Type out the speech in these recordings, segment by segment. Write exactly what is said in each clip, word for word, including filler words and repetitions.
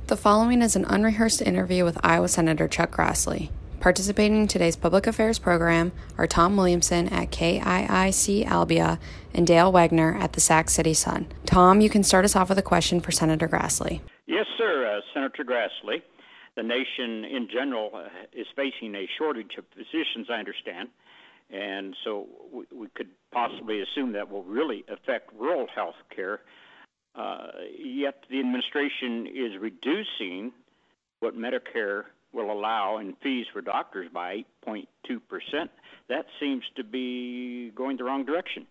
The following is an unrehearsed interview with Iowa Senator Chuck Grassley. Participating in today's public affairs program are Tom Williamson at K I I C Albia and Dale Wagner at the Sac City Sun. Tom, you can start us off with a question for Senator Grassley. Yes, sir, uh, Senator Grassley. The nation in general uh, is facing a shortage of physicians, I understand, and so we, we could possibly assume that will really affect rural health care. Uh, yet the administration is reducing what Medicare will allow in fees for doctors by eight point two percent. That seems to be going the wrong direction.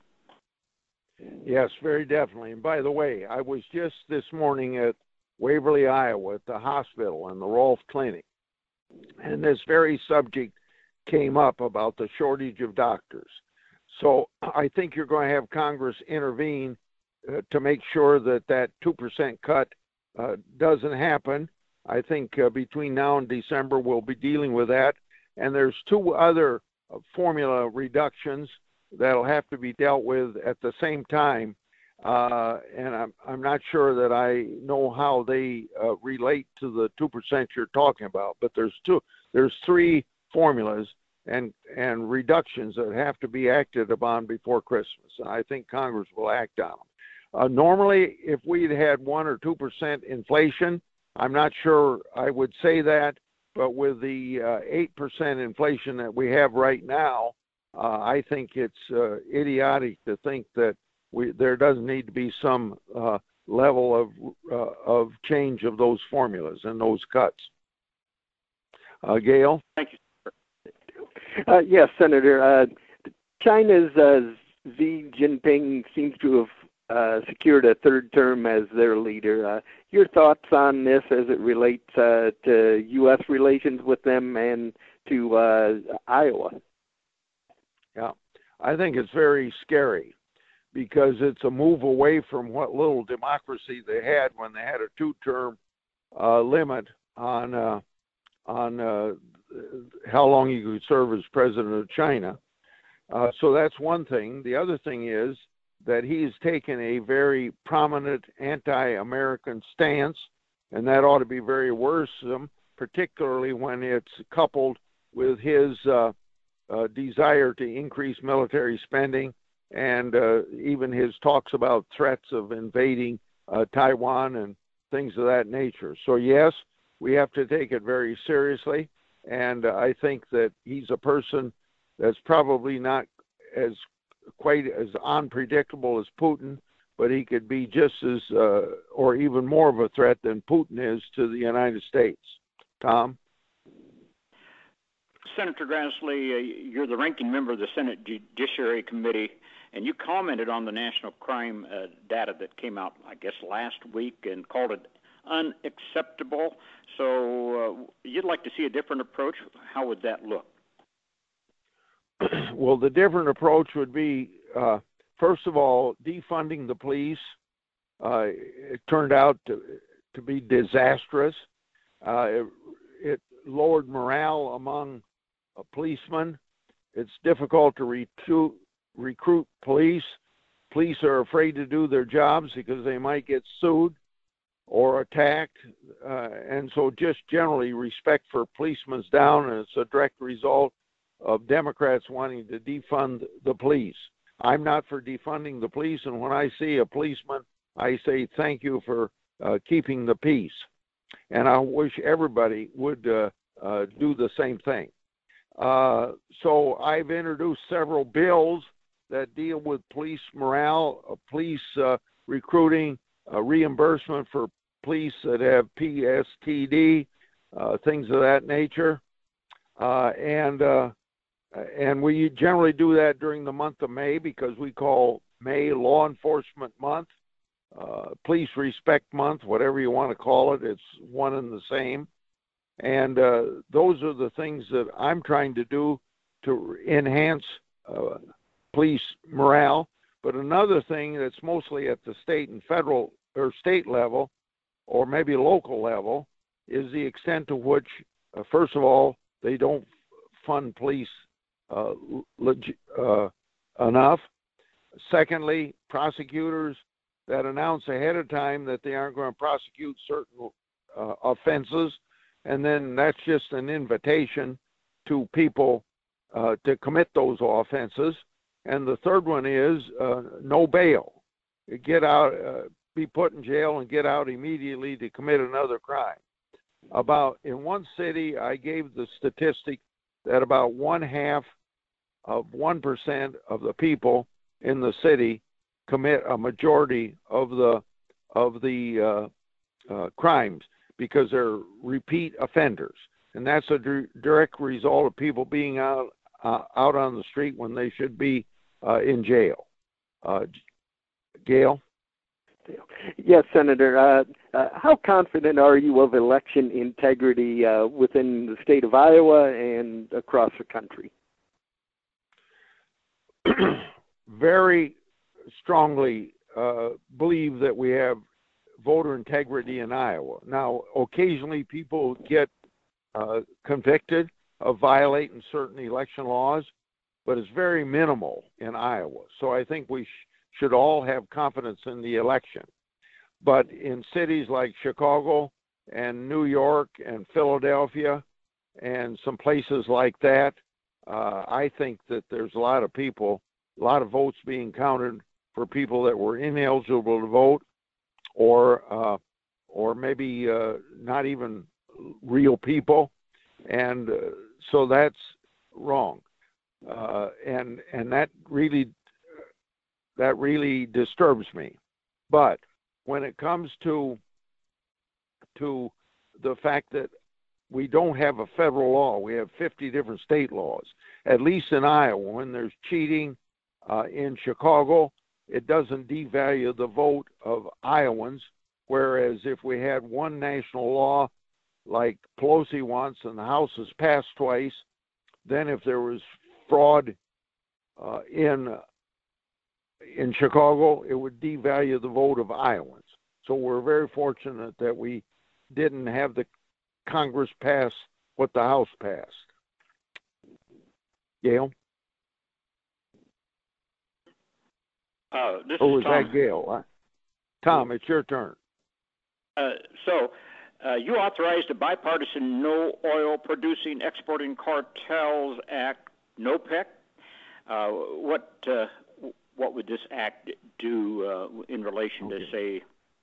Yes, very definitely. And by the way, I was just this morning at Waverly, Iowa, at the hospital and the Rolfe Clinic, and this very subject came up about the shortage of doctors. So I think you're going to have Congress intervene uh, to make sure that that two percent cut uh, doesn't happen. I think uh, between now and December, we'll be dealing with that. And there's two other uh, formula reductions that'll have to be dealt with at the same time. Uh, and I'm, I'm not sure that I know how they uh, relate to the two percent you're talking about, but there's two, there's three formulas and, and reductions that have to be acted upon before Christmas. And I think Congress will act on them. Uh, normally, if we'd had one or two percent inflation, I'm not sure I would say that, but with the uh, eight percent inflation that we have right now, uh, I think it's uh, idiotic to think that we, there doesn't need to be some uh, level of uh, of change of those formulas and those cuts. Uh, Gail? Thank you. Uh, yes, Senator. Uh, China's uh, Xi Jinping seems to have uh, secured a third term as their leader. Uh, your thoughts on this as it relates uh, to U S relations with them and to uh, Iowa? Yeah, I think it's very scary because it's a move away from what little democracy they had when they had a two-term uh, limit on uh, on uh, how long you could serve as president of China. Uh, so that's one thing. The other thing is that he's taken a very prominent anti-American stance, and that ought to be very worrisome, particularly when it's coupled with his uh, uh, desire to increase military spending and uh, even his talks about threats of invading uh, Taiwan and things of that nature. So yes, we have to take it very seriously, and uh, I think that he's a person that's probably not as quite as unpredictable as Putin, but he could be just as uh, or even more of a threat than Putin is to the United States. Tom? Senator Grassley, uh, you're the ranking member of the Senate Judiciary Committee, and you commented on the national crime uh, data that came out, I guess, last week and called it unacceptable. So uh, you'd like to see a different approach. How would that look? Well, the different approach would be, uh, first of all, defunding the police. Uh, it turned out to, to be disastrous. Uh, it, it lowered morale among uh, policemen. It's difficult to recruit, recruit police. Police are afraid to do their jobs because they might get sued or attacked. Uh, and so just generally respect for policemen's down, and it's a direct result of Democrats wanting to defund the police. I'm not for defunding the police, and when I see a policeman, I say thank you for uh, keeping the peace. And I wish everybody would uh, uh, do the same thing. Uh, so I've introduced several bills that deal with police morale, uh, police uh, recruiting, uh, reimbursement for police that have P S T D, uh, things of that nature. Uh, and uh, And we generally do that during the month of May because we call May Law Enforcement Month, uh, Police Respect Month, whatever you want to call it. It's one and the same. And uh, those are the things that I'm trying to do to enhance uh, police morale. But another thing that's mostly at the state and federal or state level, or maybe local level, is the extent to which, uh, first of all, they don't fund police Uh, leg- uh, enough. Secondly, prosecutors that announce ahead of time that they aren't going to prosecute certain uh, offenses, and then that's just an invitation to people uh, to commit those offenses. And the third one is uh, no bail. Get out, uh, be put in jail and get out immediately to commit another crime. About, in one city, I gave the statistic that about one half of one percent of the people in the city commit a majority of the of the uh, uh, crimes because they're repeat offenders, and that's a d- direct result of people being out uh, out on the street when they should be uh, in jail. Uh, Gail? Yes, Senator. Uh, uh, how confident are you of election integrity uh, within the state of Iowa and across the country? Very strongly uh, believe that we have voter integrity in Iowa. Now, occasionally people get uh, convicted of violating certain election laws, but it's very minimal in Iowa. So I think we sh- should all have confidence in the election. But in cities like Chicago and New York and Philadelphia and some places like that, uh, I think that there's a lot of people, a lot of votes being counted for people that were ineligible to vote, or uh, or maybe uh, not even real people, and uh, so that's wrong, uh, and and that really that really disturbs me. But when it comes to to the fact that we don't have a federal law, we have fifty different state laws. At least in Iowa, when there's cheating uh, in Chicago, it doesn't devalue the vote of Iowans, whereas if we had one national law like Pelosi wants and the House has passed twice, then if there was fraud uh, in in Chicago, it would devalue the vote of Iowans. So we're very fortunate that we didn't have the Congress pass what the House passed. Gail? Uh, this or is was Tom. that Gail? Huh? Tom, it's your turn. Uh, so, uh, you authorized a bipartisan No Oil Producing Exporting Cartels Act, NOPEC. Uh, what uh, what would this act do uh, in relation okay. to, say,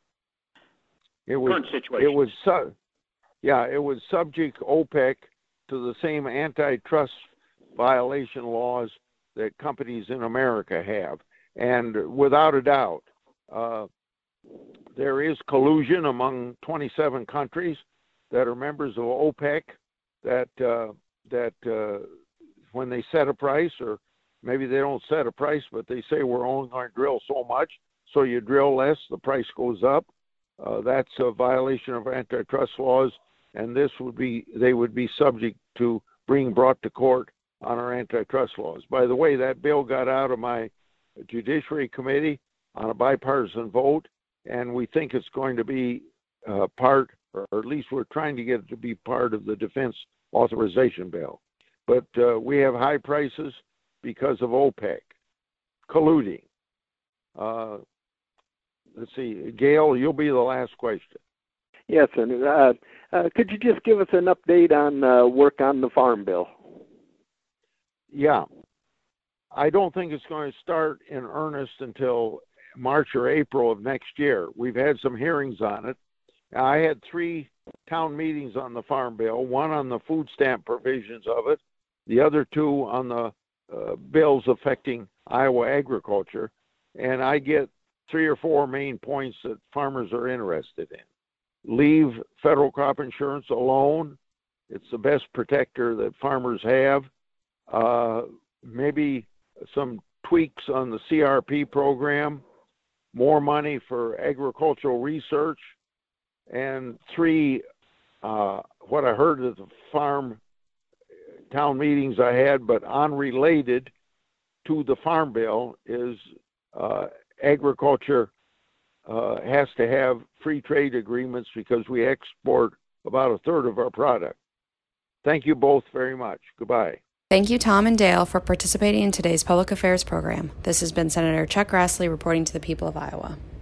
it was, current situation? It was su- yeah, it would subject OPEC to the same antitrust violation laws that companies in America have. And without a doubt, uh, there is collusion among twenty-seven countries that are members of OPEC that uh, that uh, when they set a price, or maybe they don't set a price, but they say we're only going to drill so much, so you drill less, the price goes up. Uh, that's a violation of antitrust laws, and this would be they would be subject to being brought to court on our antitrust laws. By the way, that bill got out of my Judiciary Committee on a bipartisan vote, and we think it's going to be uh, part, or at least we're trying to get it to be part of the defense authorization bill. But uh, we have high prices because of OPEC colluding. Uh, let's see, Gail, you'll be the last question. Yes, and uh, uh, could you just give us an update on uh, work on the Farm Bill? Yeah. I don't think it's going to start in earnest until March or April of next year. We've had some hearings on it. I had three town meetings on the Farm Bill, one on the food stamp provisions of it, the other two on the uh, bills affecting Iowa agriculture, and I get three or four main points that farmers are interested in. Leave federal crop insurance alone. It's the best protector that farmers have. Uh, maybe some tweaks on the C R P program, more money for agricultural research, and three, uh, what I heard at the farm town meetings I had, but unrelated to the Farm Bill, is uh, agriculture uh, has to have free trade agreements because we export about a third of our product. Thank you both very much. Goodbye. Thank you, Tom and Dale, for participating in today's Public Affairs program. This has been Senator Chuck Grassley reporting to the people of Iowa.